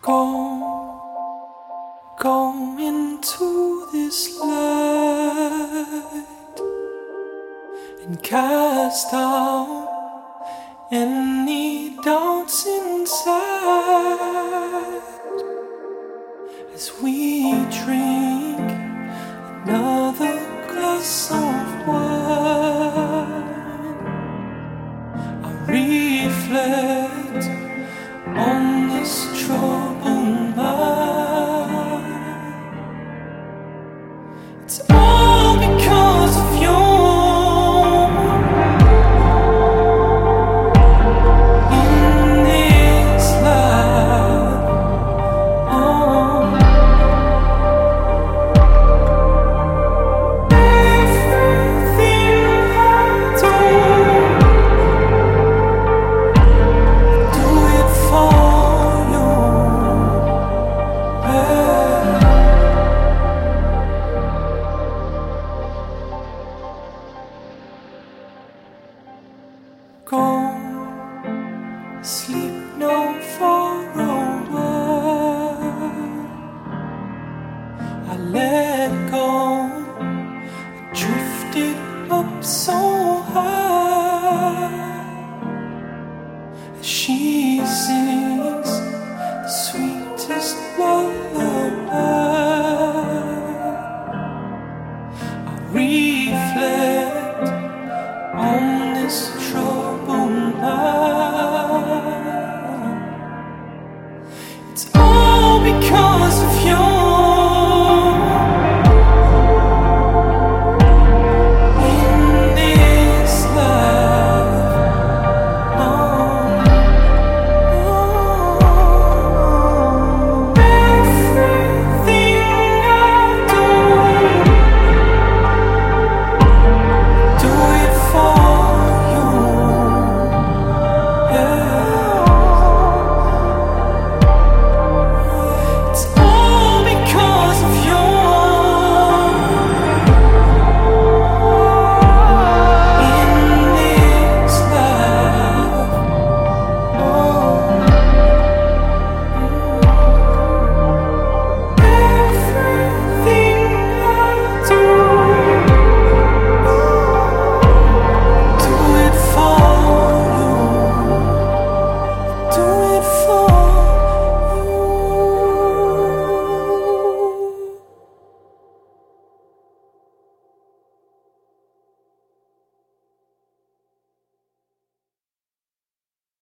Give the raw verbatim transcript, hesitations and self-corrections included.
Go, go into this light and cast out any doubts inside as we drink another glass of wine. I reflect on this troubled mind. It's all because of you. In this life, oh, everything I do, do it for you. Go, sleep no for a while. I let go, I drifted up so high. As she sings the sweetest lullaby, I reflect on this trouble.